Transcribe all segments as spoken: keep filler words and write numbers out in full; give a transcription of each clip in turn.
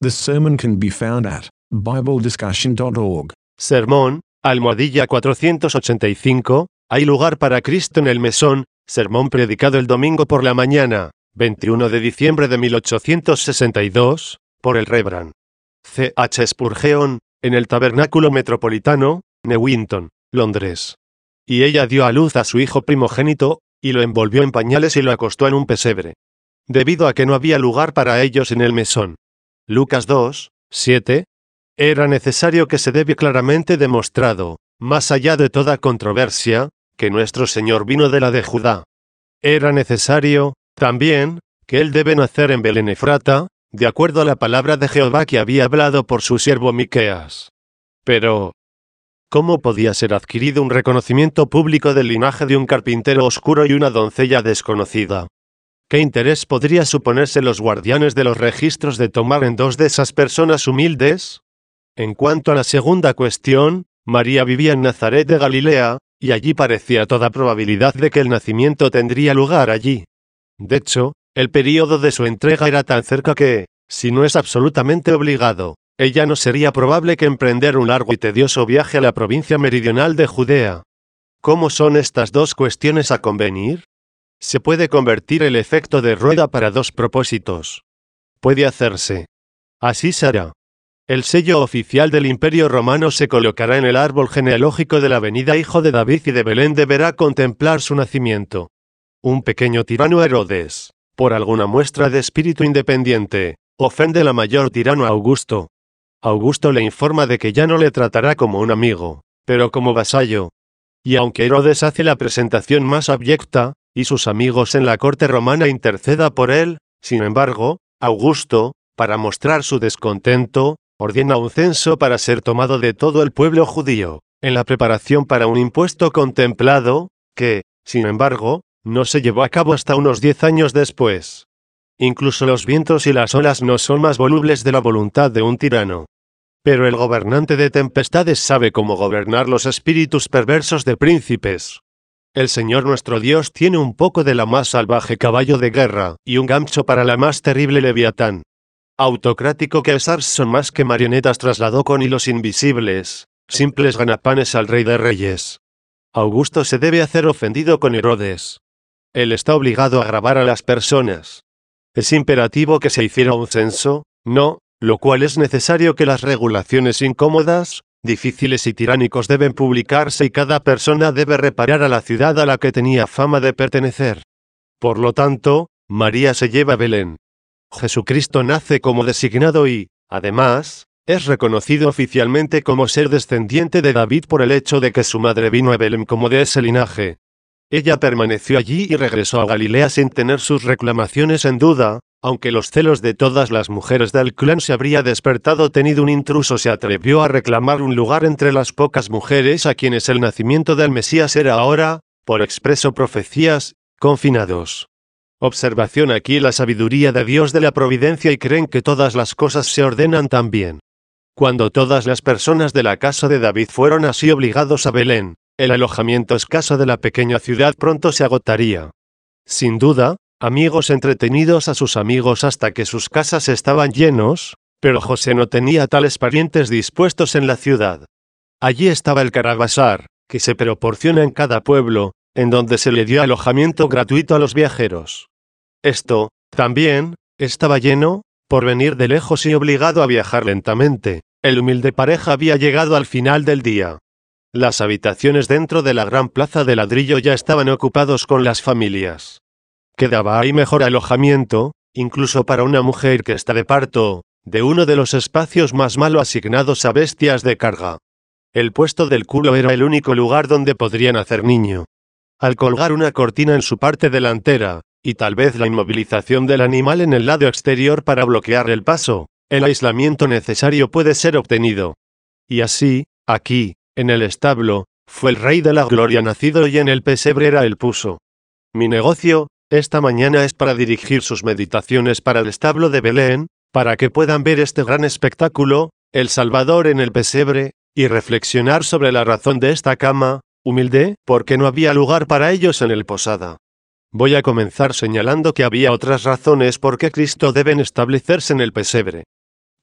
The sermon can be found at bible discussion dot org. Sermón, almohadilla cuatrocientos ochenta y cinco, hay lugar para Cristo en el mesón, sermón predicado el domingo por la mañana, veintiuno de diciembre de mil ochocientos sesenta y dos, por el Reverend C H Spurgeon, en el Tabernáculo Metropolitano, Newington, Londres. Y ella dio a luz a su hijo primogénito, y lo envolvió en pañales y lo acostó en un pesebre. Debido a que no había lugar para ellos en el mesón. Lucas dos, siete. Era necesario que se debe claramente demostrado, más allá de toda controversia, que nuestro Señor vino de la de Judá. Era necesario, también, que él debe nacer en Belén Efrata, de acuerdo a la palabra de Jehová que había hablado por su siervo Miqueas. Pero, ¿cómo podía ser adquirido un reconocimiento público del linaje de un carpintero oscuro y una doncella desconocida? ¿Qué interés podría suponerse los guardianes de los registros de tomar en dos de esas personas humildes? En cuanto a la segunda cuestión, María vivía en Nazaret de Galilea, y allí parecía toda probabilidad de que el nacimiento tendría lugar allí. De hecho, el período de su entrega era tan cerca que, si no es absolutamente obligado, ella no sería probable que emprender un largo y tedioso viaje a la provincia meridional de Judea. ¿Cómo son estas dos cuestiones a convenir? Se puede convertir el efecto de rueda para dos propósitos. Puede hacerse. Así será. El sello oficial del Imperio Romano se colocará en el árbol genealógico de la avenida Hijo de David y de Belén deberá contemplar su nacimiento. Un pequeño tirano Herodes, por alguna muestra de espíritu independiente, ofende al mayor tirano Augusto. Augusto le informa de que ya no le tratará como un amigo, pero como vasallo. Y aunque Herodes hace la presentación más abyecta, y sus amigos en la corte romana interceda por él, sin embargo, Augusto, para mostrar su descontento, ordena un censo para ser tomado de todo el pueblo judío, en la preparación para un impuesto contemplado, que, sin embargo, no se llevó a cabo hasta unos diez años después. Incluso los vientos y las olas no son más volubles de la voluntad de un tirano. Pero el gobernante de tempestades sabe cómo gobernar los espíritus perversos de príncipes. El Señor nuestro Dios tiene un poco de la más salvaje caballo de guerra, y un gancho para la más terrible leviatán. Autocrático que Sarson más que marionetas trasladó con hilos invisibles, simples ganapanes al rey de reyes. Augusto se debe hacer ofendido con Herodes. Él está obligado a grabar a las personas. ¿Es imperativo que se hiciera un censo? No, lo cual es necesario que las regulaciones incómodas, difíciles y tiránicos deben publicarse y cada persona debe reparar a la ciudad a la que tenía fama de pertenecer. Por lo tanto, María se lleva a Belén. Jesucristo nace como designado y, además, es reconocido oficialmente como ser descendiente de David por el hecho de que su madre vino a Belén como de ese linaje. Ella permaneció allí y regresó a Galilea sin tener sus reclamaciones en duda, aunque los celos de todas las mujeres del clan se habría despertado tenido un intruso se atrevió a reclamar un lugar entre las pocas mujeres a quienes el nacimiento del Mesías era ahora, por expreso profecías, confinados. Observación aquí la sabiduría de Dios de la providencia y creen que todas las cosas se ordenan tan bien. Cuando todas las personas de la casa de David fueron así obligados a Belén, el alojamiento escaso de la pequeña ciudad pronto se agotaría. Sin duda, amigos entretenidos a sus amigos hasta que sus casas estaban llenos, pero José no tenía tales parientes dispuestos en la ciudad. Allí estaba el caravasar, que se proporciona en cada pueblo, en donde se le dio alojamiento gratuito a los viajeros. Esto, también, estaba lleno, por venir de lejos y obligado a viajar lentamente. El humilde pareja había llegado al final del día. Las habitaciones dentro de la gran plaza de ladrillo ya estaban ocupados con las familias. Quedaba ahí mejor alojamiento, incluso para una mujer que está de parto, de uno de los espacios más malo asignados a bestias de carga. El puesto del culo era el único lugar donde podría nacer niño. Al colgar una cortina en su parte delantera, y tal vez la inmovilización del animal en el lado exterior para bloquear el paso, el aislamiento necesario puede ser obtenido. Y así, aquí, en el establo, fue el Rey de la Gloria nacido y en el pesebre era el puso. Mi negocio, esta mañana es para dirigir sus meditaciones para el establo de Belén, para que puedan ver este gran espectáculo, el Salvador en el pesebre, y reflexionar sobre la razón de esta cama, humilde, porque no había lugar para ellos en el posada. Voy a comenzar señalando que había otras razones por qué Cristo deben establecerse en el pesebre.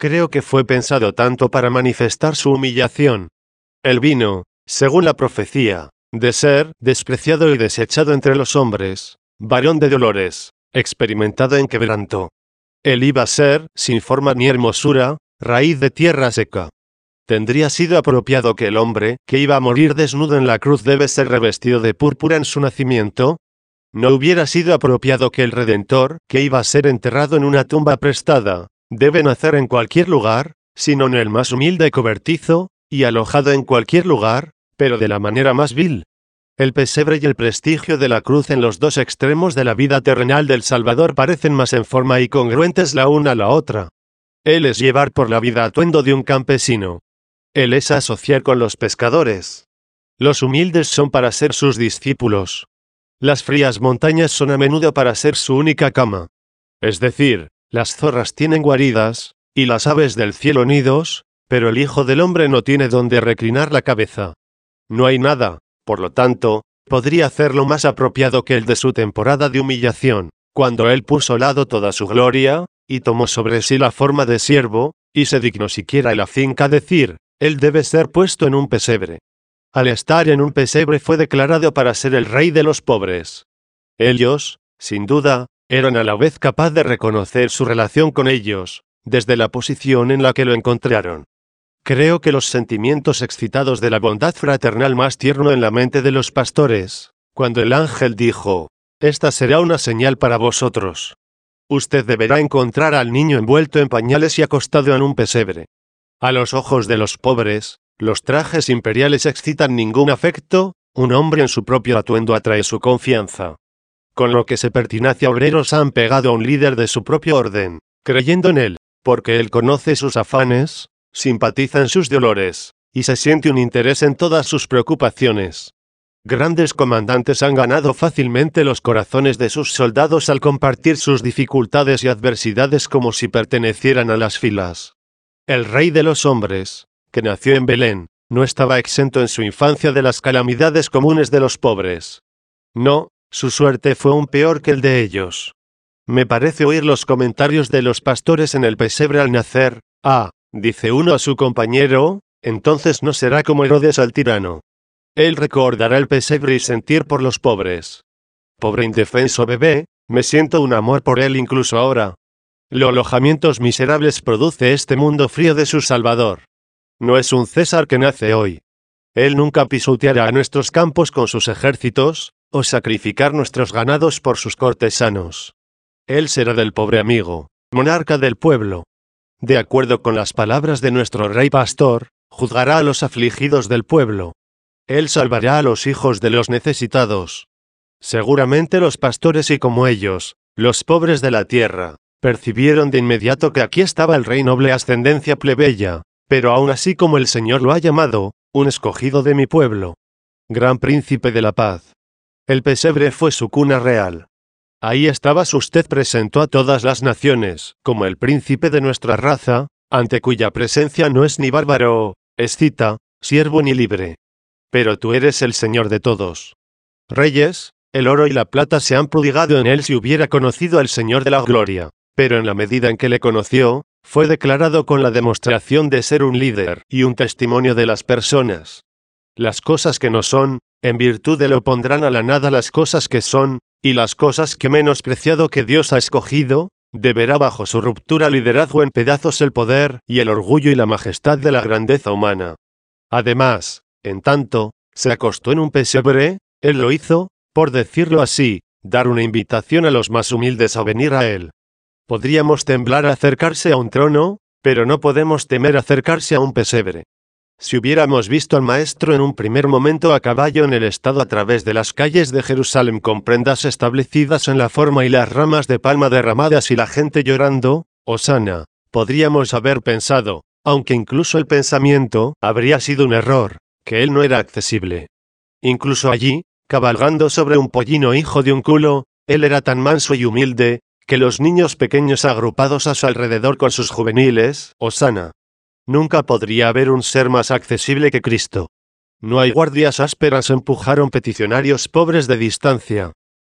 Creo que fue pensado tanto para manifestar su humillación. Él vino, según la profecía, de ser despreciado y desechado entre los hombres, varón de dolores, experimentado en quebranto. Él iba a ser, sin forma ni hermosura, raíz de tierra seca. ¿Tendría sido apropiado que el hombre, que iba a morir desnudo en la cruz debe ser revestido de púrpura en su nacimiento? ¿No hubiera sido apropiado que el Redentor, que iba a ser enterrado en una tumba prestada, debe nacer en cualquier lugar, sino en el más humilde cobertizo, y alojado en cualquier lugar, pero de la manera más vil? El pesebre y el prestigio de la cruz en los dos extremos de la vida terrenal del Salvador parecen más en forma y congruentes la una a la otra. Él es llevar por la vida atuendo de un campesino. Él es asociar con los pescadores. Los humildes son para ser sus discípulos. Las frías montañas son a menudo para ser su única cama. Es decir, las zorras tienen guaridas, y las aves del cielo nidos, pero el Hijo del Hombre no tiene donde reclinar la cabeza. No hay nada, por lo tanto, podría hacerlo más apropiado que el de su temporada de humillación, cuando él puso al lado toda su gloria, y tomó sobre sí la forma de siervo, y se dignó siquiera el afinca decir, él debe ser puesto en un pesebre. Al estar en un pesebre fue declarado para ser el rey de los pobres. Ellos, sin duda, eran a la vez capaz de reconocer su relación con ellos, desde la posición en la que lo encontraron. Creo que los sentimientos excitados de la bondad fraternal más tierno en la mente de los pastores, cuando el ángel dijo, «Esta será una señal para vosotros. Usted deberá encontrar al niño envuelto en pañales y acostado en un pesebre». A los ojos de los pobres, los trajes imperiales excitan ningún afecto, un hombre en su propio atuendo atrae su confianza. Con lo que se pertinacia obreros han pegado a un líder de su propio orden, creyendo en él, porque él conoce sus afanes, simpatiza en sus dolores, y se siente un interés en todas sus preocupaciones. Grandes comandantes han ganado fácilmente los corazones de sus soldados al compartir sus dificultades y adversidades como si pertenecieran a las filas. El Rey de los hombres, que nació en Belén, no estaba exento en su infancia de las calamidades comunes de los pobres. No, su suerte fue aún peor que el de ellos. Me parece oír los comentarios de los pastores en el pesebre al nacer. Ah, dice uno a su compañero, entonces no será como Herodes al tirano. Él recordará el pesebre y sentir por los pobres. Pobre indefenso bebé, me siento un amor por él incluso ahora. Los alojamientos miserables produce este mundo frío de su Salvador. No es un César que nace hoy. Él nunca pisoteará a nuestros campos con sus ejércitos, o sacrificar nuestros ganados por sus cortesanos. Él será del pobre amigo, monarca del pueblo. De acuerdo con las palabras de nuestro rey pastor, juzgará a los afligidos del pueblo. Él salvará a los hijos de los necesitados. Seguramente los pastores y como ellos, los pobres de la tierra, percibieron de inmediato que aquí estaba el rey noble ascendencia plebeya, pero aún así como el Señor lo ha llamado, un escogido de mi pueblo. Gran príncipe de la paz. El pesebre fue su cuna real. Ahí estabas usted presentó a todas las naciones, como el príncipe de nuestra raza, ante cuya presencia no es ni bárbaro, escita, siervo ni libre. Pero tú eres el Señor de todos. Reyes, el oro y la plata se han prodigado en él si hubiera conocido al Señor de la gloria, pero en la medida en que le conoció, fue declarado con la demostración de ser un líder y un testimonio de las personas. Las cosas que no son, en virtud de lo pondrán a la nada las cosas que son, y las cosas que menospreciado que Dios ha escogido, deberá bajo su ruptura liderazgo en pedazos el poder y el orgullo y la majestad de la grandeza humana. Además, en tanto, se acostó en un pesebre, él lo hizo, por decirlo así, dar una invitación a los más humildes a venir a él. Podríamos temblar a acercarse a un trono, pero no podemos temer acercarse a un pesebre. Si hubiéramos visto al Maestro en un primer momento a caballo en el estado a través de las calles de Jerusalén con prendas establecidas en la forma y las ramas de palma derramadas y la gente llorando, Hosana, podríamos haber pensado, aunque incluso el pensamiento habría sido un error, que él no era accesible. Incluso allí, cabalgando sobre un pollino hijo de un culo, él era tan manso y humilde, que los niños pequeños agrupados a su alrededor con sus juveniles, Hosana. Nunca podría haber un ser más accesible que Cristo. No hay guardias ásperas empujaron peticionarios pobres de distancia.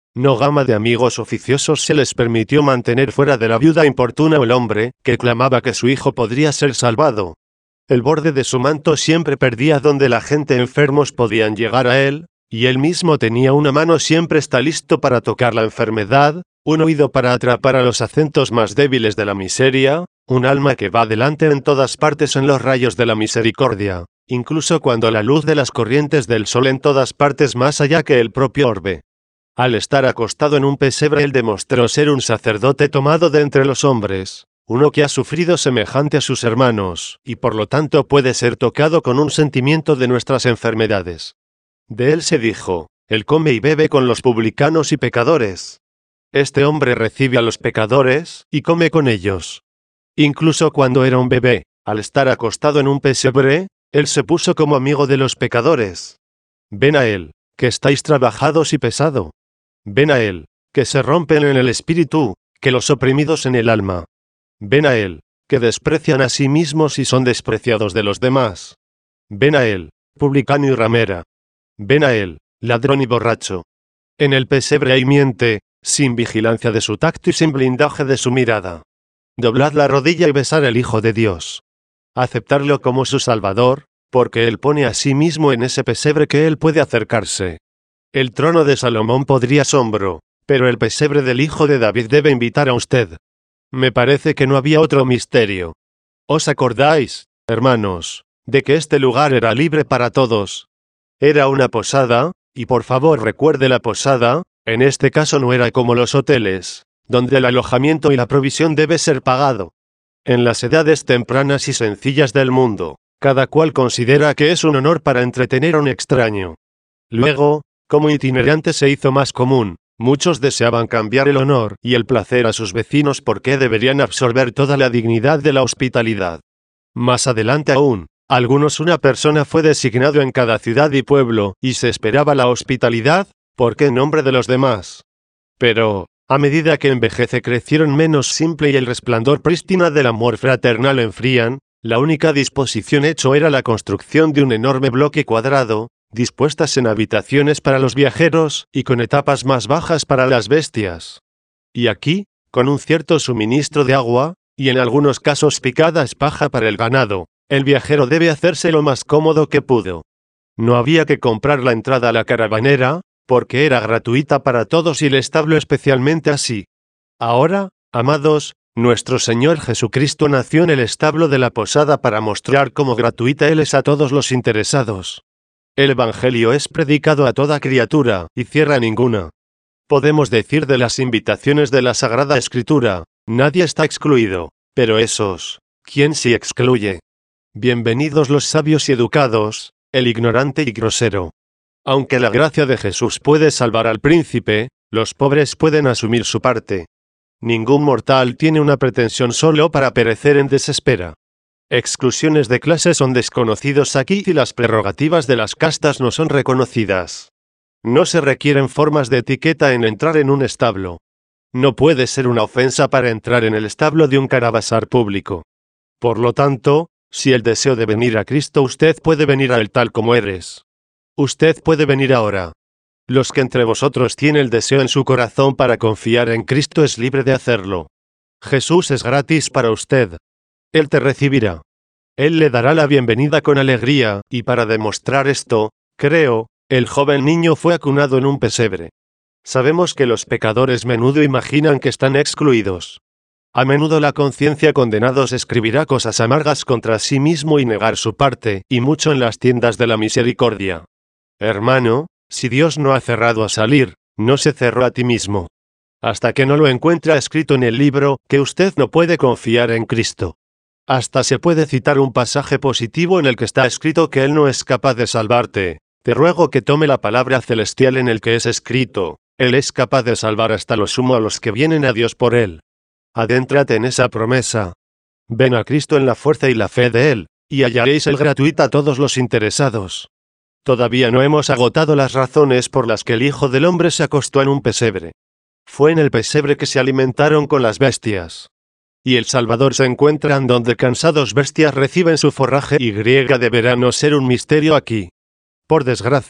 No gama de amigos oficiosos se les permitió mantener fuera de la viuda importuna o el hombre, que clamaba que su hijo podría ser salvado. El borde de su manto siempre perdía donde la gente enfermos podían llegar a él, y él mismo tenía una mano siempre está listo para tocar la enfermedad, un oído para atrapar a los acentos más débiles de la miseria, un alma que va adelante en todas partes en los rayos de la misericordia, incluso cuando la luz de las corrientes del sol en todas partes más allá que el propio orbe. Al estar acostado en un pesebre él demostró ser un sacerdote tomado de entre los hombres, uno que ha sufrido semejante a sus hermanos, y por lo tanto puede ser tocado con un sentimiento de nuestras enfermedades. De él se dijo, él come y bebe con los publicanos y pecadores. Este hombre recibe a los pecadores, y come con ellos. Incluso cuando era un bebé, al estar acostado en un pesebre, él se puso como amigo de los pecadores. Ven a él, que estáis trabajados y pesado. Ven a él, que se rompen en el espíritu, que los oprimidos en el alma. Ven a él, que desprecian a sí mismos y son despreciados de los demás. Ven a él, publicano y ramera. Ven a él, ladrón y borracho. En el pesebre hay miente, sin vigilancia de su tacto y sin blindaje de su mirada. Doblad la rodilla y besar al Hijo de Dios. Aceptarlo como su Salvador, porque él pone a sí mismo en ese pesebre que él puede acercarse. El trono de Salomón podría asombro, pero el pesebre del Hijo de David debe invitar a usted. Me parece que no había otro misterio. ¿Os acordáis, hermanos, de que este lugar era libre para todos? Era una posada, y por favor recuerde la posada, en este caso no era como los hoteles, donde el alojamiento y la provisión debe ser pagado. En las edades tempranas y sencillas del mundo, cada cual considera que es un honor para entretener a un extraño. Luego, como itinerante se hizo más común, muchos deseaban cambiar el honor y el placer a sus vecinos porque deberían absorber toda la dignidad de la hospitalidad. Más adelante aún, algunos una persona fue designado en cada ciudad y pueblo, y se esperaba la hospitalidad, porque en nombre de los demás. Pero, a medida que envejece crecieron menos simple y el resplandor prístina del amor fraternal enfrían, la única disposición hecho era la construcción de un enorme bloque cuadrado, dispuestas en habitaciones para los viajeros, y con etapas más bajas para las bestias. Y aquí, con un cierto suministro de agua, y en algunos casos picadas paja para el ganado, el viajero debe hacerse lo más cómodo que pudo. No había que comprar la entrada a la caravanera, porque era gratuita para todos y el establo especialmente así. Ahora, amados, nuestro Señor Jesucristo nació en el establo de la posada para mostrar cómo gratuita Él es a todos los interesados. El Evangelio es predicado a toda criatura, y cierra ninguna. Podemos decir de las invitaciones de la Sagrada Escritura, nadie está excluido, pero esos, ¿quién sí excluye? Bienvenidos los sabios y educados, el ignorante y grosero. Aunque la gracia de Jesús puede salvar al príncipe, los pobres pueden asumir su parte. Ningún mortal tiene una pretensión solo para perecer en desespera. Exclusiones de clase son desconocidos aquí y las prerrogativas de las castas no son reconocidas. No se requieren formas de etiqueta en entrar en un establo. No puede ser una ofensa para entrar en el establo de un caravasar público. Por lo tanto, si el deseo de venir a Cristo usted puede venir a él tal como eres. Usted puede venir ahora. Los que entre vosotros tienen el deseo en su corazón para confiar en Cristo es libre de hacerlo. Jesús es gratis para usted. Él te recibirá. Él le dará la bienvenida con alegría, y para demostrar esto, creo, el joven niño fue acunado en un pesebre. Sabemos que los pecadores menudo imaginan que están excluidos. A menudo la conciencia condenados escribirá cosas amargas contra sí mismo y negar su parte, y mucho en las tiendas de la misericordia. Hermano, si Dios no ha cerrado a salir, no se cerró a ti mismo. Hasta que no lo encuentra escrito en el libro, que usted no puede confiar en Cristo. Hasta se puede citar un pasaje positivo en el que está escrito que Él no es capaz de salvarte. Te ruego que tome la palabra celestial en el que es escrito, Él es capaz de salvar hasta lo sumo a los que vienen a Dios por Él. Adéntrate en esa promesa. Ven a Cristo en la fuerza y la fe de Él, y hallaréis el gratuito a todos los interesados. Todavía no hemos agotado las razones por las que el Hijo del Hombre se acostó en un pesebre. Fue en el pesebre que se alimentaron con las bestias. Y el Salvador se encuentra en donde cansados bestias reciben su forraje y griega deberá no ser un misterio aquí. Por desgracia,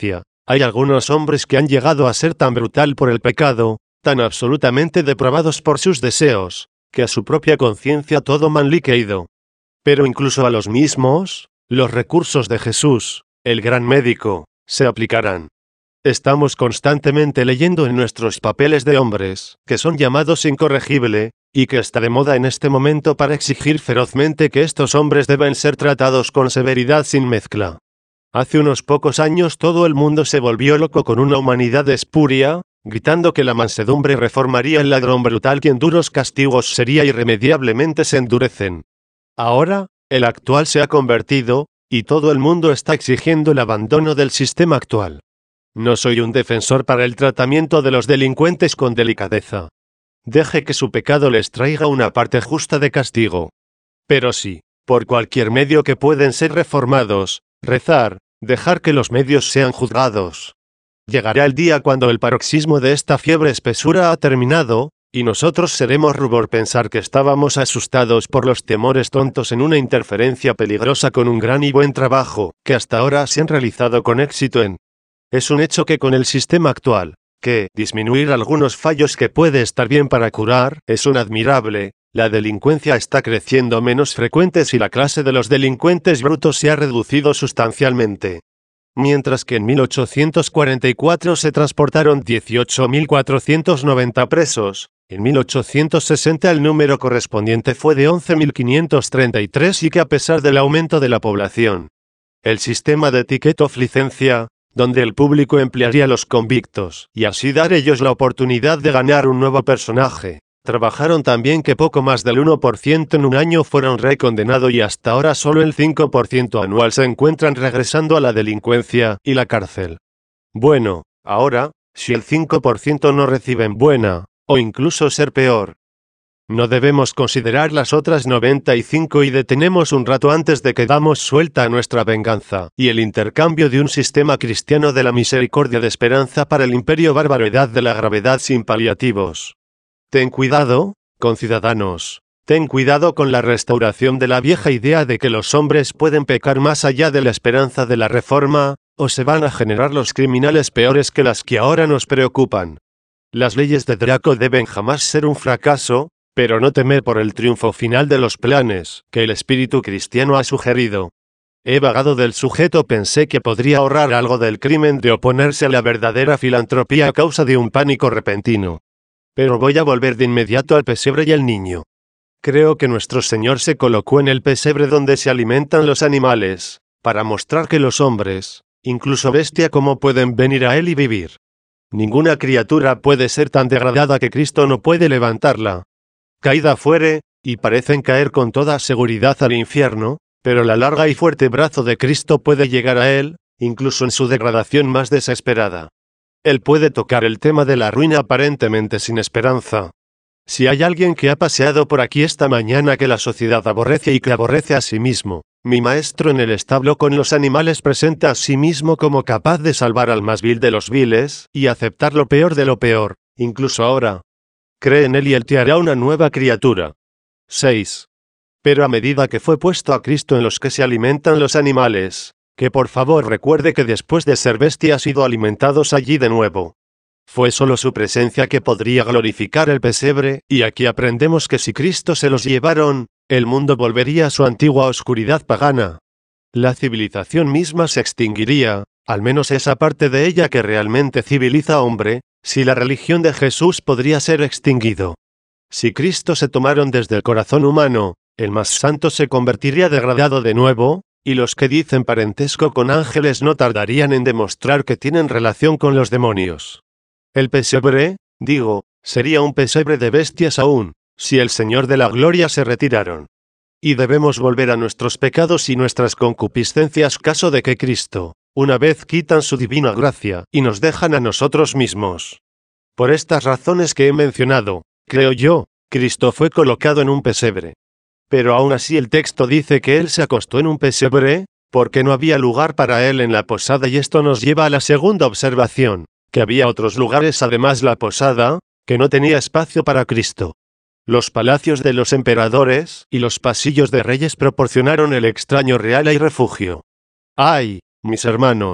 Hay algunos hombres que han llegado a ser tan brutal por el pecado, tan absolutamente depravados por sus deseos, que a su propia conciencia todo han liqueado. Pero incluso a los mismos, los recursos de Jesús, el gran médico, se aplicarán. Estamos constantemente leyendo en nuestros papeles de hombres, que son llamados incorregible, y que está de moda en este momento para exigir ferozmente que estos hombres deben ser tratados con severidad sin mezcla. Hace unos pocos años todo el mundo se volvió loco con una humanidad espuria, gritando que la mansedumbre reformaría el ladrón brutal quien duros castigos sería irremediablemente se endurecen. Ahora, el actual se ha convertido, y todo el mundo está exigiendo el abandono del sistema actual. No soy un defensor para el tratamiento de los delincuentes con delicadeza. Deje que su pecado les traiga una parte justa de castigo. Pero sí, por cualquier medio que pueden ser reformados, rezar, dejar que los medios sean juzgados. Llegará el día cuando el paroxismo de esta fiebre espesura ha terminado, y nosotros seremos rubor pensar que estábamos asustados por los temores tontos en una interferencia peligrosa con un gran y buen trabajo, que hasta ahora se han realizado con éxito en. Es un hecho que con el sistema actual, que disminuir algunos fallos que puede estar bien para curar, es un admirable, la delincuencia está creciendo menos frecuente y la clase de los delincuentes brutos se ha reducido sustancialmente. Mientras que en mil ochocientos cuarenta y cuatro se transportaron dieciocho mil cuatrocientos noventa presos, en mil ochocientos sesenta el número correspondiente fue de once mil quinientos treinta y tres y que a pesar del aumento de la población, el sistema de ticket of licencia, donde el público emplearía a los convictos y así dar ellos la oportunidad de ganar un nuevo personaje, trabajaron tan bien que poco más del uno por ciento en un año fueron recondenados y hasta ahora solo el cinco por ciento anual se encuentran regresando a la delincuencia y la cárcel. Bueno, ahora, si el cinco por ciento no reciben buena, o incluso ser peor, no debemos considerar las otras noventa y cinco y detenemos un rato antes de que damos suelta a nuestra venganza y el intercambio de un sistema cristiano de la misericordia de esperanza para el imperio bárbaro edad de la gravedad sin paliativos. Ten cuidado, conciudadanos, ten cuidado con la restauración de la vieja idea de que los hombres pueden pecar más allá de la esperanza de la reforma, o se van a generar los criminales peores que las que ahora nos preocupan. Las leyes de Draco deben jamás ser un fracaso, pero no temer por el triunfo final de los planes que el espíritu cristiano ha sugerido. He vagado del sujeto, pensé que podría ahorrar algo del crimen de oponerse a la verdadera filantropía a causa de un pánico repentino. Pero voy a volver de inmediato al pesebre y al niño. Creo que nuestro Señor se colocó en el pesebre donde se alimentan los animales, para mostrar que los hombres, incluso bestia como pueden venir a Él y vivir. Ninguna criatura puede ser tan degradada que Cristo no puede levantarla. Caída fuere, y parecen caer con toda seguridad al infierno, pero la larga y fuerte brazo de Cristo puede llegar a Él, incluso en su degradación más desesperada. Él puede tocar el tema de la ruina aparentemente sin esperanza. Si hay alguien que ha paseado por aquí esta mañana que la sociedad aborrece y que aborrece a sí mismo, mi maestro en el establo con los animales presenta a sí mismo como capaz de salvar al más vil de los viles y aceptar lo peor de lo peor, incluso ahora. Cree en Él y Él te hará una nueva criatura. seis. Pero a medida que fue puesto a Cristo en los que se alimentan los animales, que por favor recuerde que después de ser bestia ha sido alimentados allí de nuevo. Fue solo su presencia que podría glorificar el pesebre, y aquí aprendemos que si Cristo se los llevaron, el mundo volvería a su antigua oscuridad pagana. La civilización misma se extinguiría, al menos esa parte de ella que realmente civiliza a hombre, si la religión de Jesús podría ser extinguido. Si Cristo se tomaron desde el corazón humano, el más santo se convertiría degradado de nuevo, y los que dicen parentesco con ángeles no tardarían en demostrar que tienen relación con los demonios. El pesebre, digo, sería un pesebre de bestias aún, si el Señor de la Gloria se retiraron. Y debemos volver a nuestros pecados y nuestras concupiscencias caso de que Cristo, una vez quitan su divina gracia y nos dejan a nosotros mismos. Por estas razones que he mencionado, creo yo, Cristo fue colocado en un pesebre. Pero aún así el texto dice que Él se acostó en un pesebre, porque no había lugar para Él en la posada y esto nos lleva a la segunda observación, que había otros lugares además la posada, que no tenía espacio para Cristo. Los palacios de los emperadores y los pasillos de reyes proporcionaron el extraño real y refugio. ¡Ay, mis hermanos!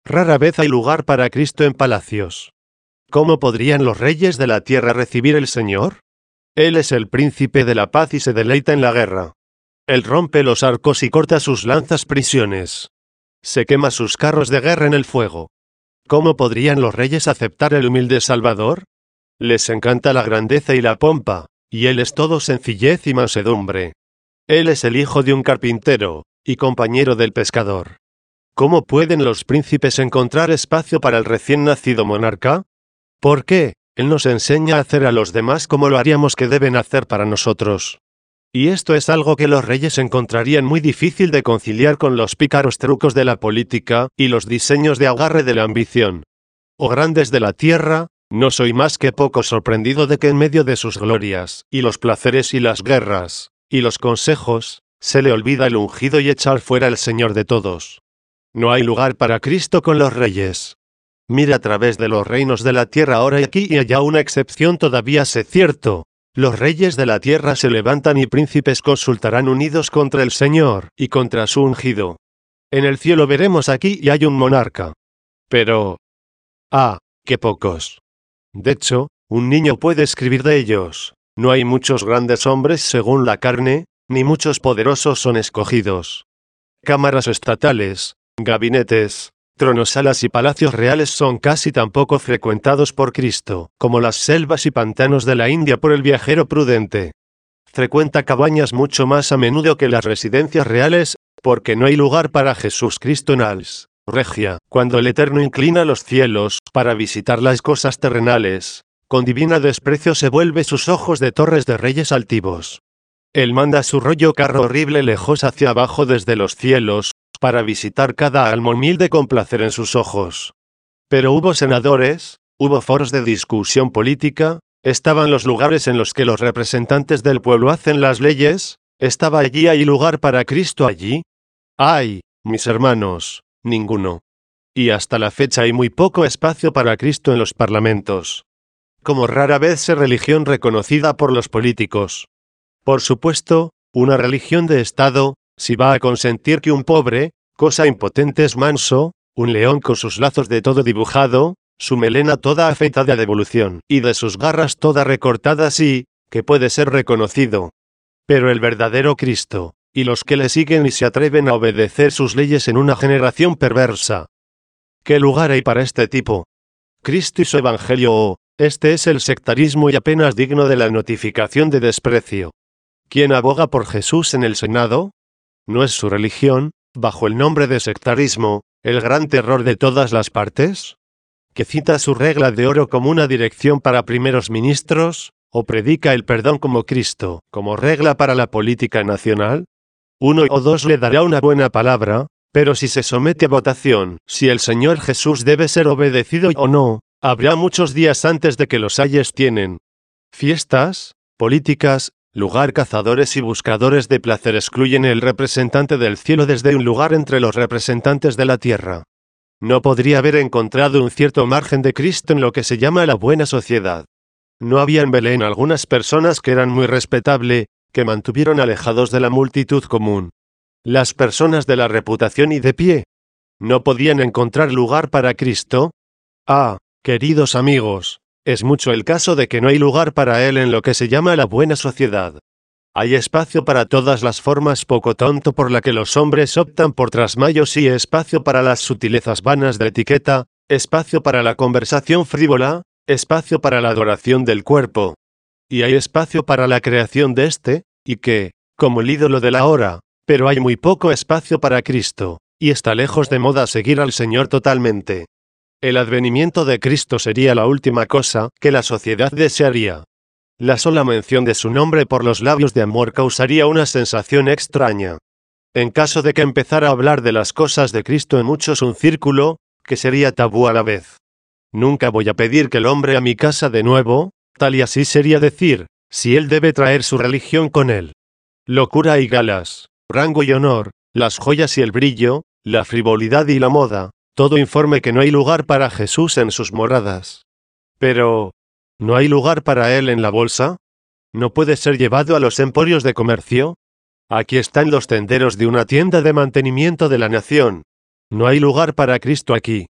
Rara vez hay lugar para Cristo en palacios. ¿Cómo podrían los reyes de la tierra recibir el Señor? Él es el príncipe de la paz y se deleita en la guerra. Él rompe los arcos y corta sus lanzas prisiones. Se quema sus carros de guerra en el fuego. ¿Cómo podrían los reyes aceptar el humilde Salvador? Les encanta la grandeza y la pompa, y Él es todo sencillez y mansedumbre. Él es el hijo de un carpintero, y compañero del pescador. ¿Cómo pueden los príncipes encontrar espacio para el recién nacido monarca? ¿Por qué? Él nos enseña a hacer a los demás como lo haríamos que deben hacer para nosotros. Y esto es algo que los reyes encontrarían muy difícil de conciliar con los pícaros trucos de la política y los diseños de agarre de la ambición. Oh grandes de la tierra, no soy más que poco sorprendido de que en medio de sus glorias, y los placeres y las guerras, y los consejos, se le olvida el ungido y echar fuera el Señor de todos. No hay lugar para Cristo con los reyes. Mira a través de los reinos de la tierra ahora y aquí y allá una excepción todavía sé cierto. Los reyes de la tierra se levantan y príncipes consultarán unidos contra el Señor y contra su ungido. En el cielo veremos aquí y hay un monarca. Pero... ¡ah, qué pocos! De hecho, un niño puede escribir de ellos. No hay muchos grandes hombres según la carne, ni muchos poderosos son escogidos. Cámaras estatales, gabinetes, tronosalas y palacios reales son casi tan poco frecuentados por Cristo, como las selvas y pantanos de la India por el viajero prudente. Frecuenta cabañas mucho más a menudo que las residencias reales, porque no hay lugar para Jesús Cristo en Ars Regia, cuando el Eterno inclina los cielos para visitar las cosas terrenales. Con divino desprecio se vuelve sus ojos de torres de reyes altivos. Él manda su rollo carro horrible lejos hacia abajo desde los cielos, para visitar cada alma humilde con placer en sus ojos. Pero hubo senadores, hubo foros de discusión política, estaban los lugares en los que los representantes del pueblo hacen las leyes, estaba allí hay lugar para Cristo allí. ¡Ay, mis hermanos, ninguno! Y hasta la fecha hay muy poco espacio para Cristo en los parlamentos. Como rara vez se religión reconocida por los políticos. Por supuesto, una religión de Estado, si va a consentir que un pobre, cosa impotente es manso, un león con sus lazos de todo dibujado, su melena toda afeitada de evolución, y de sus garras toda recortada sí, que puede ser reconocido. Pero el verdadero Cristo, y los que le siguen y se atreven a obedecer sus leyes en una generación perversa. ¿Qué lugar hay para este tipo? Cristo y su evangelio, oh, este es el sectarismo y apenas digno de la notificación de desprecio. ¿Quién aboga por Jesús en el Senado? ¿No es su religión, bajo el nombre de sectarismo, el gran terror de todas las partes? ¿Que cita su regla de oro como una dirección para primeros ministros, o predica el perdón como Cristo, como regla para la política nacional? Uno o dos le dará una buena palabra, pero si se somete a votación, si el Señor Jesús debe ser obedecido o no, habrá muchos días antes de que los ayes tienen. Fiestas, políticas, lugar cazadores y buscadores de placer excluyen el representante del cielo desde un lugar entre los representantes de la tierra. No podría haber encontrado un cierto margen de Cristo en lo que se llama la buena sociedad. No había en Belén algunas personas que eran muy respetables, que mantuvieron alejados de la multitud común. Las personas de la reputación y de pie. ¿No podían encontrar lugar para Cristo? Ah, queridos amigos, es mucho el caso de que no hay lugar para Él en lo que se llama la buena sociedad. Hay espacio para todas las formas poco tonto por la que los hombres optan por trasmayos y espacio para las sutilezas vanas de etiqueta, espacio para la conversación frívola, espacio para la adoración del cuerpo. Y hay espacio para la creación de este, y que, como el ídolo de la hora, pero hay muy poco espacio para Cristo, y está lejos de moda seguir al Señor totalmente. El advenimiento de Cristo sería la última cosa que la sociedad desearía. La sola mención de su nombre por los labios de amor causaría una sensación extraña. En caso de que empezara a hablar de las cosas de Cristo en muchos un círculo, que sería tabú a la vez. Nunca voy a pedir que el hombre a mi casa de nuevo, tal y así sería decir, si él debe traer su religión con él. Locura y galas, rango y honor, las joyas y el brillo, la frivolidad y la moda, todo informe que no hay lugar para Jesús en sus moradas. Pero, ¿no hay lugar para él en la bolsa? ¿No puede ser llevado a los emporios de comercio? Aquí están los tenderos de una tienda de mantenimiento de la nación. No hay lugar para Cristo aquí.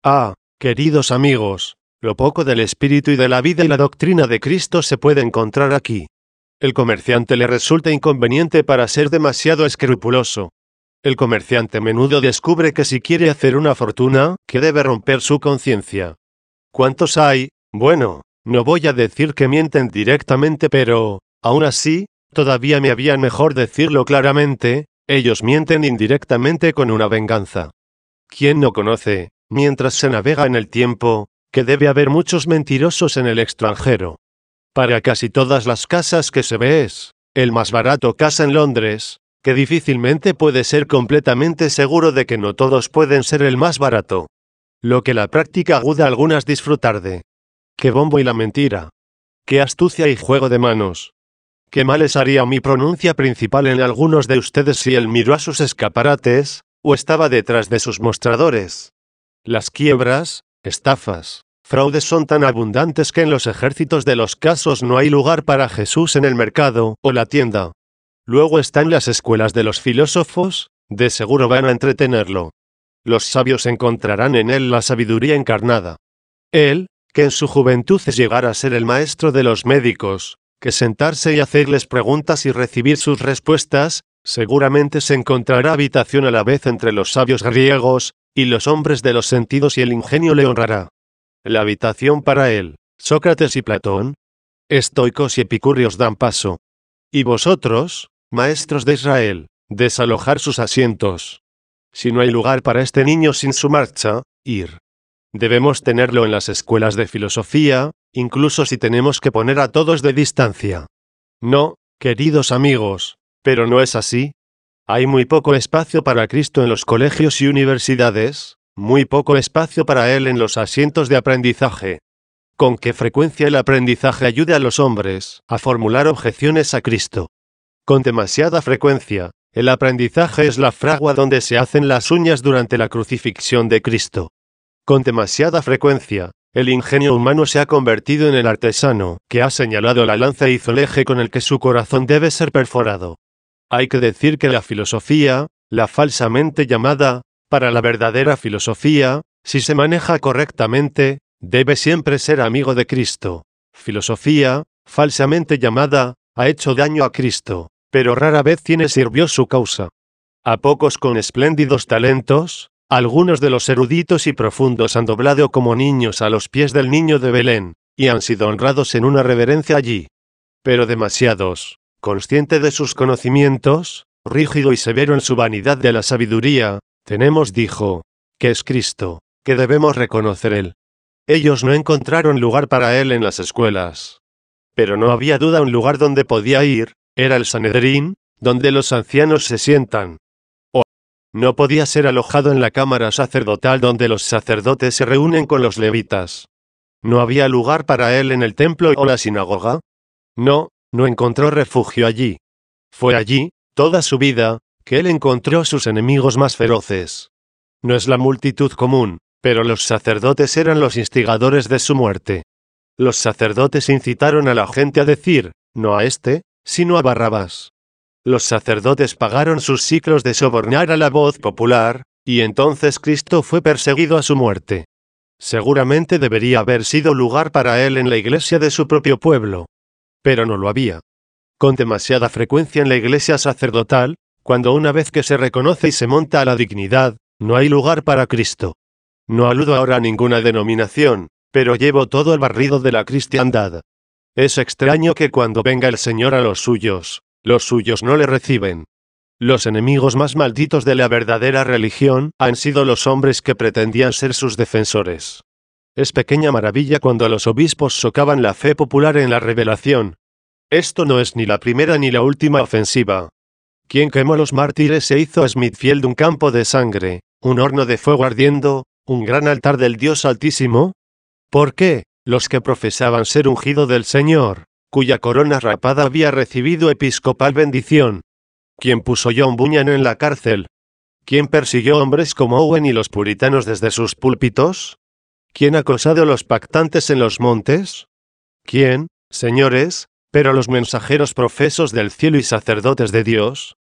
Ah, queridos amigos, lo poco del espíritu y de la vida y la doctrina de Cristo se puede encontrar aquí. El comerciante le resulta inconveniente para ser demasiado escrupuloso. El comerciante a menudo descubre que si quiere hacer una fortuna, que debe romper su conciencia. ¿Cuántos hay? Bueno, no voy a decir que mienten directamente, pero, aún así, todavía me había mejor decirlo claramente, ellos mienten indirectamente con una venganza. ¿Quién no conoce, mientras se navega en el tiempo, que debe haber muchos mentirosos en el extranjero? Para casi todas las casas que se ve es el más barato casa en Londres, que difícilmente puede ser completamente seguro de que no todos pueden ser el más barato. Lo que la práctica aguda algunas disfrutar de. ¡Qué bombo y la mentira! ¡Qué astucia y juego de manos! ¿Qué males haría mi pronuncia principal en algunos de ustedes si él miró a sus escaparates, o estaba detrás de sus mostradores? Las quiebras, estafas, fraudes son tan abundantes que en los ejércitos de los casos no hay lugar para Jesús en el mercado o la tienda. Luego están las escuelas de los filósofos, de seguro van a entretenerlo. Los sabios encontrarán en él la sabiduría encarnada. Él, que en su juventud llegara a ser el maestro de los médicos, que sentarse y hacerles preguntas y recibir sus respuestas, seguramente se encontrará habitación a la vez entre los sabios griegos, y los hombres de los sentidos y el ingenio le honrará. La habitación para él, Sócrates y Platón, estoicos y epicúreos dan paso. Y vosotros, maestros de Israel, desalojar sus asientos. Si no hay lugar para este niño sin su marcha, ir. Debemos tenerlo en las escuelas de filosofía, incluso si tenemos que poner a todos de distancia. No, queridos amigos, pero no es así. Hay muy poco espacio para Cristo en los colegios y universidades, muy poco espacio para Él en los asientos de aprendizaje. Con qué frecuencia el aprendizaje ayude a los hombres a formular objeciones a Cristo. Con demasiada frecuencia, el aprendizaje es la fragua donde se hacen las uñas durante la crucifixión de Cristo. Con demasiada frecuencia, el ingenio humano se ha convertido en el artesano que ha señalado la lanza e hizo el eje con el que su corazón debe ser perforado. Hay que decir que la filosofía, la falsamente llamada, para la verdadera filosofía, si se maneja correctamente, debe siempre ser amigo de Cristo. Filosofía, falsamente llamada, ha hecho daño a Cristo, pero rara vez tiene sirvió su causa. A pocos con espléndidos talentos, algunos de los eruditos y profundos han doblado como niños a los pies del niño de Belén, y han sido honrados en una reverencia allí. Pero demasiados, consciente de sus conocimientos, rígido y severo en su vanidad de la sabiduría, tenemos dijo, que es Cristo, que debemos reconocer él. Ellos no encontraron lugar para él en las escuelas. Pero no había duda un lugar donde podía ir, era el Sanedrín, donde los ancianos se sientan. O no podía ser alojado en la cámara sacerdotal donde los sacerdotes se reúnen con los levitas. No había lugar para él en el templo o la sinagoga. No, no encontró refugio allí. Fue allí, toda su vida, que él encontró sus enemigos más feroces. No es la multitud común, pero los sacerdotes eran los instigadores de su muerte. Los sacerdotes incitaron a la gente a decir, no a este, sino a Barrabás. Los sacerdotes pagaron sus ciclos de sobornar a la voz popular, y entonces Cristo fue perseguido a su muerte. Seguramente debería haber sido lugar para él en la iglesia de su propio pueblo. Pero no lo había. Con demasiada frecuencia en la iglesia sacerdotal, cuando una vez que se reconoce y se monta a la dignidad, no hay lugar para Cristo. No aludo ahora a ninguna denominación, pero llevo todo el barrido de la cristiandad. Es extraño que cuando venga el Señor a los suyos, los suyos no le reciben. Los enemigos más malditos de la verdadera religión han sido los hombres que pretendían ser sus defensores. Es pequeña maravilla cuando los obispos socavan la fe popular en la revelación. Esto no es ni la primera ni la última ofensiva. Quien quemó a los mártires se hizo a Smithfield un campo de sangre, un horno de fuego ardiendo, un gran altar del Dios Altísimo. ¿Por qué? Los que profesaban ser ungido del Señor, cuya corona rapada había recibido episcopal bendición. ¿Quién puso John Bunyan en la cárcel? ¿Quién persiguió hombres como Owen y los puritanos desde sus púlpitos? ¿Quién ha acosado a los pactantes en los montes? ¿Quién, señores, pero los mensajeros profesos del cielo y sacerdotes de Dios?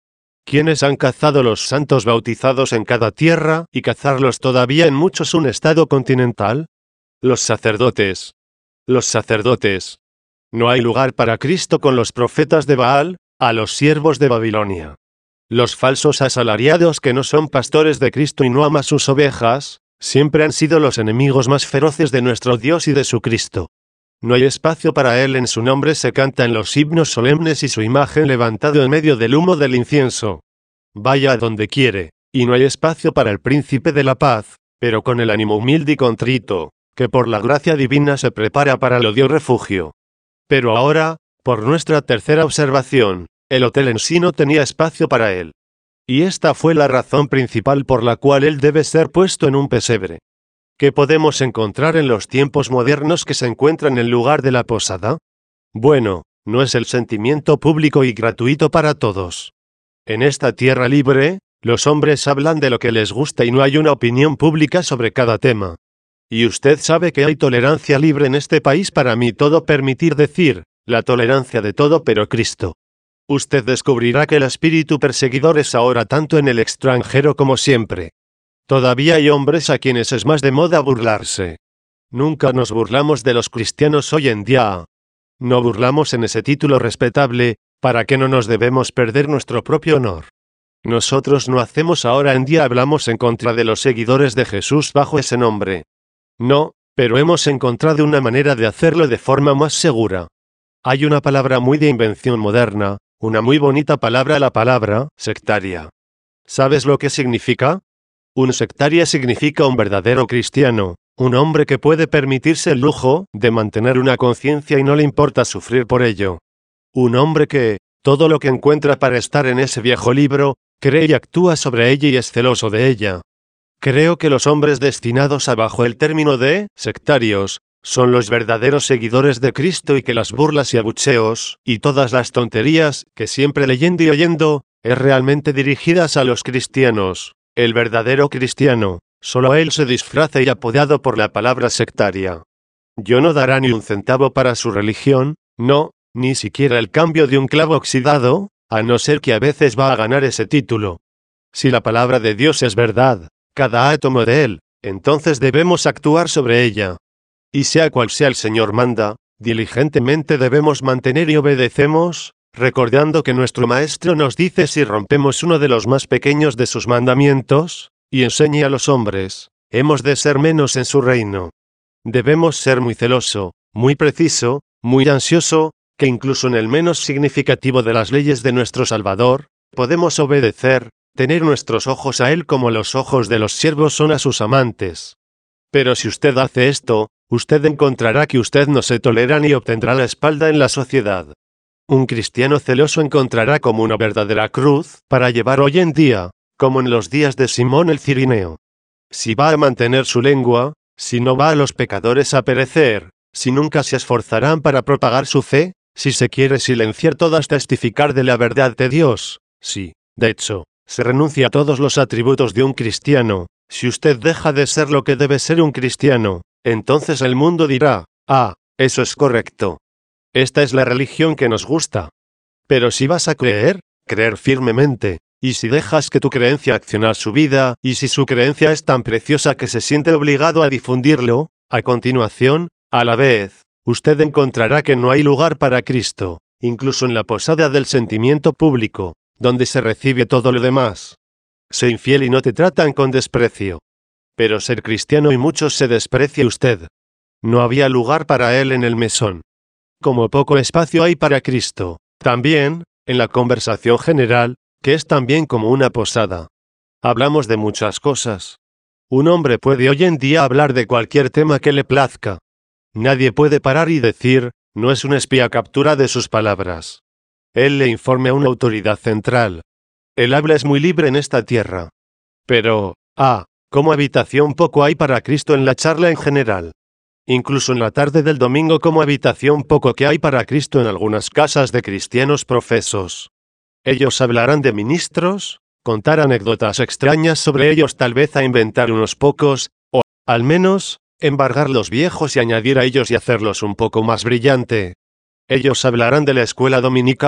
¿Quiénes han cazado los santos bautizados en cada tierra y cazarlos todavía en muchos un estado continental? Los sacerdotes. Los sacerdotes. No hay lugar para Cristo con los profetas de Baal, a los siervos de Babilonia. Los falsos asalariados que no son pastores de Cristo y no aman sus ovejas, siempre han sido los enemigos más feroces de nuestro Dios y de su Cristo. No hay espacio para Él, en su nombre se cantan los himnos solemnes y su imagen levantado en medio del humo del incienso. Vaya a donde quiere, y no hay espacio para el príncipe de la paz, pero con el ánimo humilde y contrito, que por la gracia divina se prepara para el odio refugio. Pero ahora, por nuestra tercera observación, el hotel en sí no tenía espacio para Él. Y esta fue la razón principal por la cual Él debe ser puesto en un pesebre. ¿Qué podemos encontrar en los tiempos modernos que se encuentran en lugar de la posada? Bueno, no es el sentimiento público y gratuito para todos. En esta tierra libre, los hombres hablan de lo que les gusta y no hay una opinión pública sobre cada tema. Y usted sabe que hay tolerancia libre en este país para mí todo permitir decir, la tolerancia de todo pero Cristo. Usted descubrirá que el espíritu perseguidor es ahora tanto en el extranjero como siempre. Todavía hay hombres a quienes es más de moda burlarse. Nunca nos burlamos de los cristianos hoy en día. No burlamos en ese título respetable, ¿para qué no nos debemos perder nuestro propio honor? Nosotros no hacemos ahora en día hablamos en contra de los seguidores de Jesús bajo ese nombre. No, pero hemos encontrado una manera de hacerlo de forma más segura. Hay una palabra muy de invención moderna, una muy bonita palabra, la palabra sectaria. ¿Sabes lo que significa? Un sectaria significa un verdadero cristiano, un hombre que puede permitirse el lujo de mantener una conciencia y no le importa sufrir por ello. Un hombre que, todo lo que encuentra para estar en ese viejo libro, cree y actúa sobre ella y es celoso de ella. Creo que los hombres destinados a bajo el término de sectarios, son los verdaderos seguidores de Cristo y que las burlas y abucheos, y todas las tonterías, que siempre leyendo y oyendo, es realmente dirigidas a los cristianos. El verdadero cristiano, solo él se disfraza y apodado por la palabra sectaria. Yo no dará ni un centavo para su religión, no, ni siquiera el cambio de un clavo oxidado, a no ser que a veces va a ganar ese título. Si la palabra de Dios es verdad, cada átomo de él, entonces debemos actuar sobre ella. Y sea cual sea el Señor manda, diligentemente debemos mantener y obedecemos, recordando que nuestro Maestro nos dice si rompemos uno de los más pequeños de sus mandamientos, y enseña a los hombres, hemos de ser menos en su reino. Debemos ser muy celoso, muy preciso, muy ansioso, que incluso en el menos significativo de las leyes de nuestro Salvador, podemos obedecer, tener nuestros ojos a Él como los ojos de los siervos son a sus amantes. Pero si usted hace esto, usted encontrará que usted no se tolera ni obtendrá la espalda en la sociedad. Un cristiano celoso encontrará como una verdadera cruz para llevar hoy en día, como en los días de Simón el Cirineo. Si va a mantener su lengua, si no va a los pecadores a perecer, si nunca se esforzarán para propagar su fe, si se quiere silenciar todas testificar de la verdad de Dios, si, de hecho, se renuncia a todos los atributos de un cristiano, si usted deja de ser lo que debe ser un cristiano, entonces el mundo dirá, ah, eso es correcto. Esta es la religión que nos gusta. Pero si vas a creer, creer firmemente, y si dejas que tu creencia accione su vida, y si su creencia es tan preciosa que se siente obligado a difundirlo, a continuación, a la vez, usted encontrará que no hay lugar para Cristo, incluso en la posada del sentimiento público, donde se recibe todo lo demás. Sé infiel y no te tratan con desprecio. Pero ser cristiano y muchos se desprecia usted. No había lugar para él en el mesón. Como poco espacio hay para Cristo, también, en la conversación general, que es también como una posada. Hablamos de muchas cosas. Un hombre puede hoy en día hablar de cualquier tema que le plazca. Nadie puede parar y decir, no es un espía captura de sus palabras. Él le informa a una autoridad central. El habla es muy libre en esta tierra. Pero, ah, como habitación poco hay para Cristo en la charla en general. Incluso en la tarde del domingo como habitación poco que hay para Cristo en algunas casas de cristianos profesos. Ellos hablarán de ministros, contar anécdotas extrañas sobre ellos, tal vez a inventar unos pocos, o, al menos, embargar los viejos y añadir a ellos y hacerlos un poco más brillante. Ellos hablarán de la escuela dominical,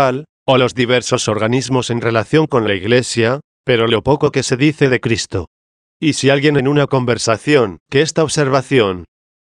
o los diversos organismos en relación con la Iglesia, pero lo poco que se dice de Cristo. Y si alguien en una conversación, que esta observación,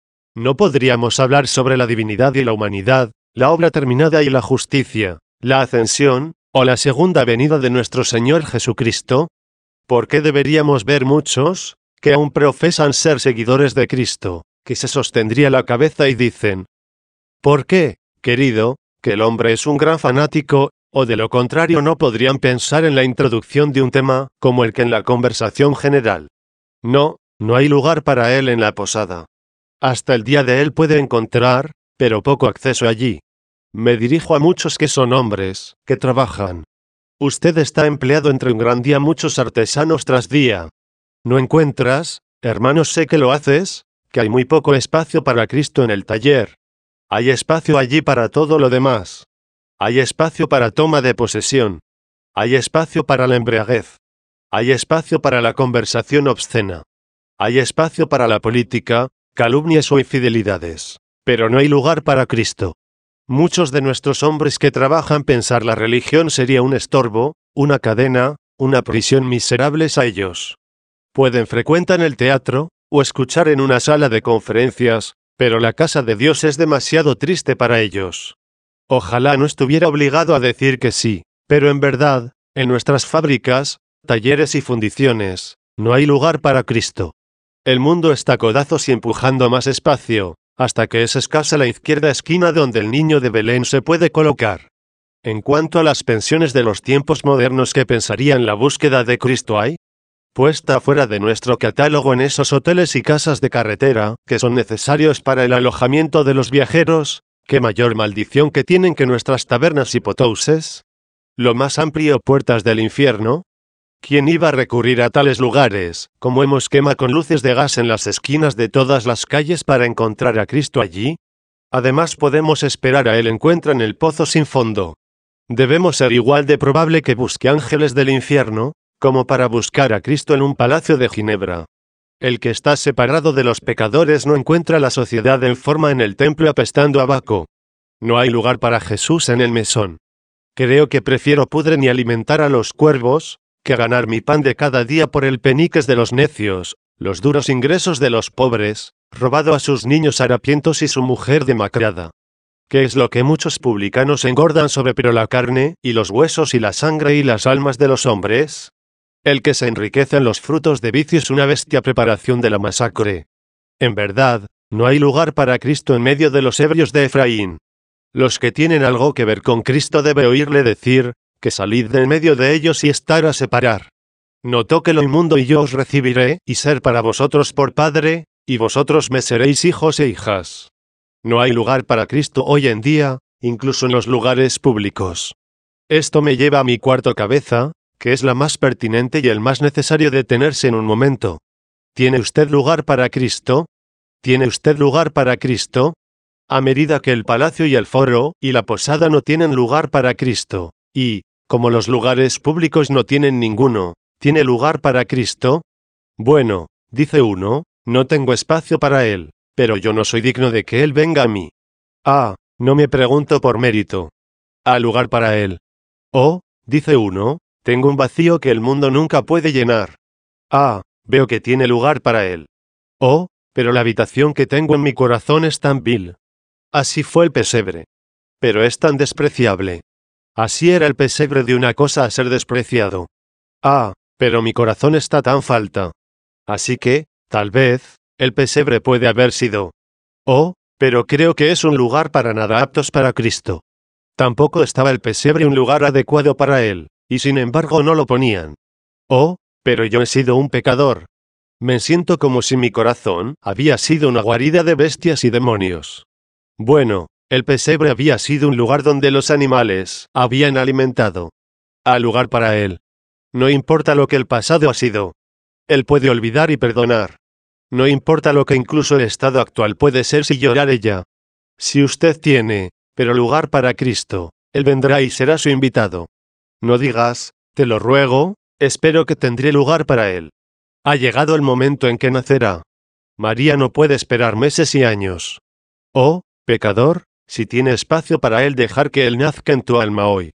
no podríamos hablar sobre la divinidad y la humanidad, la obra terminada y la justicia, la ascensión, o la segunda venida de nuestro Señor Jesucristo. ¿Por qué deberíamos ver muchos, que aún profesan ser seguidores de Cristo, que se sostendría la cabeza y dicen: ¿por qué, querido, que el hombre es un gran fanático, o de lo contrario no podrían pensar en la introducción de un tema, como el que en la conversación general? No, no hay lugar para él en la posada. Hasta el día de él puede encontrar, pero poco acceso allí. Me dirijo a muchos que son hombres, que trabajan. Usted está empleado entre un gran día muchos artesanos tras día. ¿No encuentras, hermanos, sé que lo haces, que hay muy poco espacio para Cristo en el taller? Hay espacio allí para todo lo demás. Hay espacio para toma de posesión. Hay espacio para la embriaguez. Hay espacio para la conversación obscena. Hay espacio para la política, calumnias o infidelidades. Pero no hay lugar para Cristo. Muchos de nuestros hombres que trabajan pensar la religión sería un estorbo, una cadena, una prisión miserables a ellos. Pueden frecuentar el teatro, o escuchar en una sala de conferencias, pero la casa de Dios es demasiado triste para ellos. Ojalá no estuviera obligado a decir que sí, pero en verdad, en nuestras fábricas, talleres y fundiciones, no hay lugar para Cristo. El mundo está a codazos y empujando más espacio, hasta que es escasa la izquierda esquina donde el niño de Belén se puede colocar. En cuanto a las pensiones de los tiempos modernos, ¿qué pensaría en la búsqueda de Cristo hay? Puesta fuera de nuestro catálogo en esos hoteles y casas de carretera, que son necesarios para el alojamiento de los viajeros, ¿qué mayor maldición que tienen que nuestras tabernas y potouses? ¿Lo más amplio puertas del infierno? ¿Quién iba a recurrir a tales lugares, como hemos quema con luces de gas en las esquinas de todas las calles para encontrar a Cristo allí? Además podemos esperar a él encuentra en el pozo sin fondo. Debemos ser igual de probable que busque ángeles del infierno, como para buscar a Cristo en un palacio de Ginebra. El que está separado de los pecadores no encuentra la sociedad en forma en el templo apestando a Baco. No hay lugar para Jesús en el mesón. Creo que prefiero pudre ni alimentar a los cuervos, que ganar mi pan de cada día por el peniques de los necios, los duros ingresos de los pobres, robado a sus niños harapientos y su mujer demacrada. ¿Qué es lo que muchos publicanos engordan sobre pero la carne, y los huesos y la sangre y las almas de los hombres? El que se enriquece en los frutos de vicio es una bestia preparación de la masacre. En verdad, no hay lugar para Cristo en medio de los ebrios de Efraín. Los que tienen algo que ver con Cristo debe oírle decir, que salid de en medio de ellos y estar a separar. No toque lo inmundo y yo os recibiré, y ser para vosotros por padre, y vosotros me seréis hijos e hijas. No hay lugar para Cristo hoy en día, incluso en los lugares públicos. Esto me lleva a mi cuarto cabeza, que es la más pertinente y el más necesario detenerse en un momento. ¿Tiene usted lugar para Cristo? ¿Tiene usted lugar para Cristo? A medida que el palacio y el foro, y la posada no tienen lugar para Cristo, y, como los lugares públicos no tienen ninguno, ¿tiene lugar para Cristo? Bueno, dice uno, no tengo espacio para él, pero yo no soy digno de que él venga a mí. Ah, no me pregunto por mérito. ¿Hay lugar para él? Oh, dice uno, tengo un vacío que el mundo nunca puede llenar. Ah, veo que tiene lugar para él. Oh, pero la habitación que tengo en mi corazón es tan vil. Así fue el pesebre. Pero es tan despreciable. Así era el pesebre de una cosa a ser despreciado. Ah, pero mi corazón está tan falta. Así que, tal vez, el pesebre puede haber sido. Oh, pero creo que es un lugar para nada aptos para Cristo. Tampoco estaba el pesebre un lugar adecuado para él, y sin embargo no lo ponían. Oh, pero yo he sido un pecador. Me siento como si mi corazón había sido una guarida de bestias y demonios. Bueno, el pesebre había sido un lugar donde los animales habían alimentado. Hay lugar para él. No importa lo que el pasado ha sido. Él puede olvidar y perdonar. No importa lo que incluso el estado actual puede ser si llorar ella. Si usted tiene, pero lugar para Cristo, Él vendrá y será su invitado. No digas, te lo ruego, espero que tendré lugar para Él. Ha llegado el momento en que nacerá. María no puede esperar meses y años. Oh, pecador, si tiene espacio para Él, dejar que Él nazca en tu alma hoy.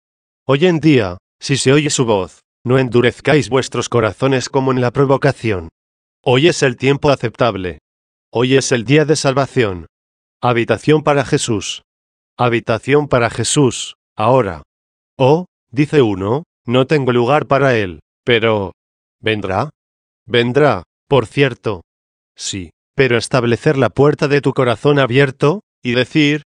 Hoy en día, si se oye su voz, no endurezcáis vuestros corazones como en la provocación. Hoy es el tiempo aceptable. Hoy es el día de salvación. Habitación para Jesús. Habitación para Jesús, ahora. Oh, dice uno, no tengo lugar para él, pero... ¿vendrá? Vendrá, por cierto. Sí, pero establecer la puerta de tu corazón abierto, y decir,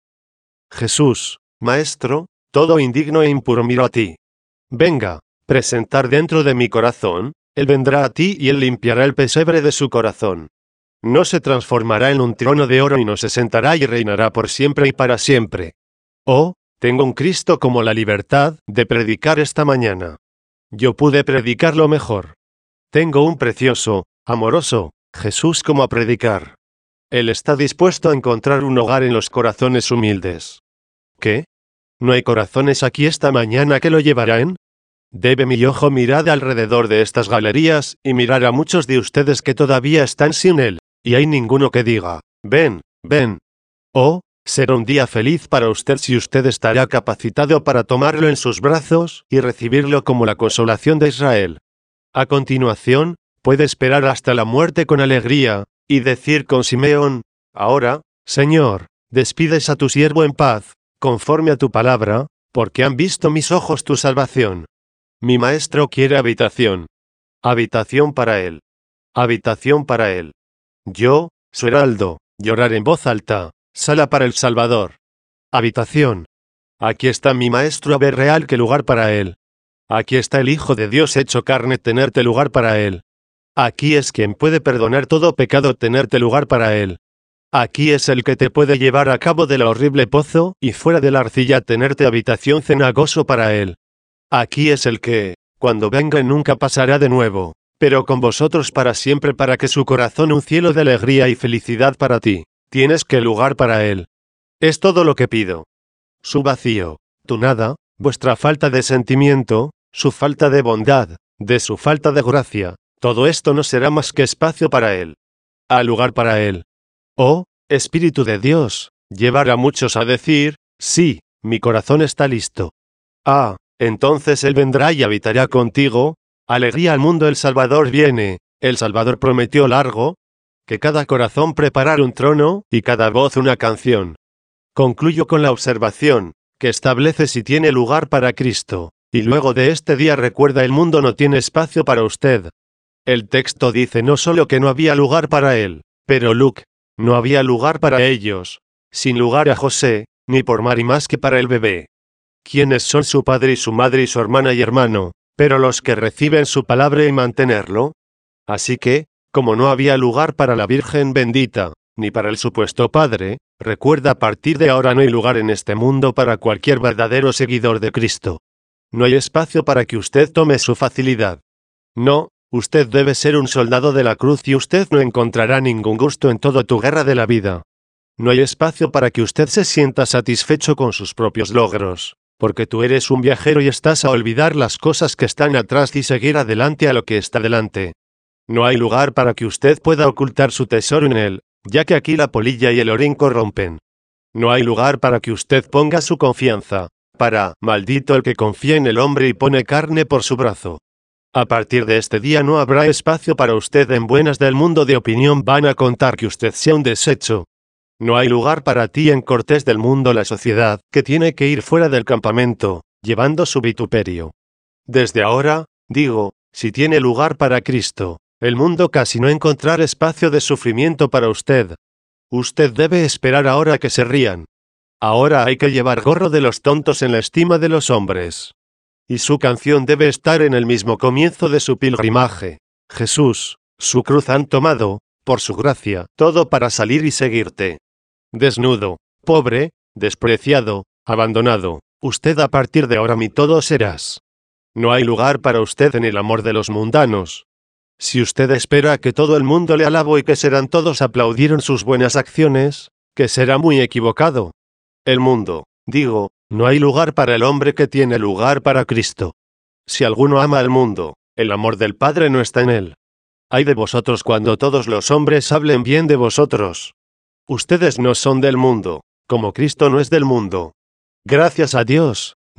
Jesús, Maestro, todo indigno e impuro miro a ti. Venga, presentar dentro de mi corazón, Él vendrá a ti y Él limpiará el pesebre de su corazón. No se transformará en un trono de oro y no se sentará y reinará por siempre y para siempre. Oh, tengo un Cristo como la libertad de predicar esta mañana. Yo pude predicarlo mejor. Tengo un precioso, amoroso, Jesús como a predicar. Él está dispuesto a encontrar un hogar en los corazones humildes. ¿Qué? ¿No hay corazones aquí esta mañana que lo llevarán? Debe mi ojo mirar alrededor de estas galerías y mirar a muchos de ustedes que todavía están sin Él, y hay ninguno que diga, ven, ven. Oh, será un día feliz para usted si usted estará capacitado para tomarlo en sus brazos y recibirlo como la consolación de Israel. A continuación, puede esperar hasta la muerte con alegría, y decir con Simeón, ahora, Señor, despides a tu siervo en paz, conforme a tu palabra, porque han visto mis ojos tu salvación. Mi maestro quiere habitación. Habitación para él. Habitación para él. Yo, su heraldo, llorar en voz alta, sala para el Salvador. Habitación. Aquí está mi maestro a ver real que lugar para él. Aquí está el Hijo de Dios hecho carne tenerte lugar para él. Aquí es quien puede perdonar todo pecado tenerte lugar para él. Aquí es el que te puede llevar a cabo del horrible pozo y fuera de la arcilla tenerte habitación cenagoso para él. Aquí es el que, cuando venga nunca pasará de nuevo, pero con vosotros para siempre para que su corazón un cielo de alegría y felicidad para ti, tienes que lugar para él. Es todo lo que pido. Su vacío, tu nada, vuestra falta de sentimiento, su falta de bondad, de su falta de gracia, todo esto no será más que espacio para él. A lugar para él. Oh, Espíritu de Dios, llevar a muchos a decir, sí, mi corazón está listo. Ah, entonces Él vendrá y habitará contigo. Alegría al mundo, el Salvador viene. El Salvador prometió largo, que cada corazón preparara un trono, y cada voz una canción. Concluyo con la observación, que establece si tiene lugar para Cristo, y luego de este día recuerda el mundo no tiene espacio para usted. El texto dice no solo que no había lugar para él, pero Luke, no había lugar para ellos, sin lugar a José, ni por Mari más que para el bebé. Quienes son su padre y su madre y su hermana y hermano, pero los que reciben su palabra y mantenerlo. Así que, como no había lugar para la Virgen bendita, ni para el supuesto padre, recuerda a partir de ahora no hay lugar en este mundo para cualquier verdadero seguidor de Cristo. No hay espacio para que usted tome su facilidad. No, usted debe ser un soldado de la cruz y usted no encontrará ningún gusto en toda tu guerra de la vida. No hay espacio para que usted se sienta satisfecho con sus propios logros, porque tú eres un viajero y estás a olvidar las cosas que están atrás y seguir adelante a lo que está delante. No hay lugar para que usted pueda ocultar su tesoro en él, ya que aquí la polilla y el orín corrompen. No hay lugar para que usted ponga su confianza, para, maldito el que confía en el hombre y pone carne por su brazo. A partir de este día no habrá espacio para usted en buenas del mundo de opinión van a contar que usted sea un desecho. No hay lugar para ti en cortes del mundo la sociedad, que tiene que ir fuera del campamento, llevando su vituperio. Desde ahora, digo, si tiene lugar para Cristo, el mundo casi no encontrará espacio de sufrimiento para usted. Usted debe esperar ahora que se rían. Ahora hay que llevar gorro de los tontos en la estima de los hombres. Y su canción debe estar en el mismo comienzo de su pilgrimaje. Jesús, su cruz han tomado, por su gracia, todo para salir y seguirte. Desnudo, pobre, despreciado, abandonado, usted a partir de ahora mi todo serás. No hay lugar para usted en el amor de los mundanos. Si usted espera que todo el mundo le alabo y que serán todos aplaudieron sus buenas acciones, que será muy equivocado. El mundo, digo, no hay lugar para el hombre que tiene lugar para Cristo. Si alguno ama al mundo, el amor del Padre no está en él. Ay de vosotros cuando todos los hombres hablen bien de vosotros. Ustedes no son del mundo, como Cristo no es del mundo. Gracias a Dios,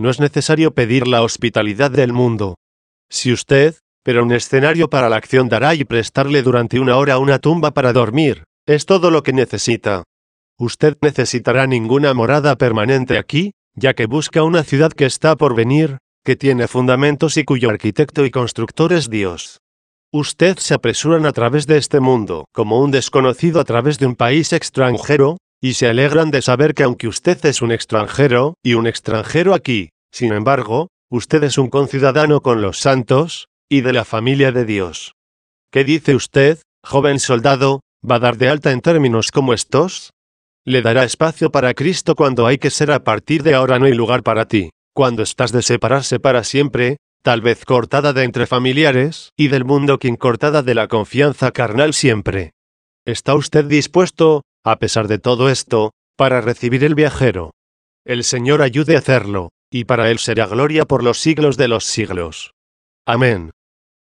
no es necesario pedir la hospitalidad del mundo. Si usted, pero un escenario para la acción dará y prestarle durante una hora una tumba para dormir, es todo lo que necesita. Usted necesitará ninguna morada permanente aquí, ya que busca una ciudad que está por venir, que tiene fundamentos y cuyo arquitecto y constructor es Dios. Usted se apresuran a través de este mundo, como un desconocido a través de un país extranjero, y se alegran de saber que aunque usted es un extranjero, y un extranjero aquí, sin embargo, usted es un conciudadano con los santos, y de la familia de Dios. ¿Qué dice usted, joven soldado, va a dar de alta en términos como estos? ¿Le dará espacio para Cristo cuando hay que ser a partir de ahora no hay lugar para ti, cuando estás de separarse para siempre, tal vez cortada de entre familiares, y del mundo quien cortada de la confianza carnal siempre? ¿Está usted dispuesto, a pesar de todo esto, para recibir el viajero? El Señor ayude a hacerlo, y para Él será gloria por los siglos de los siglos. Amén.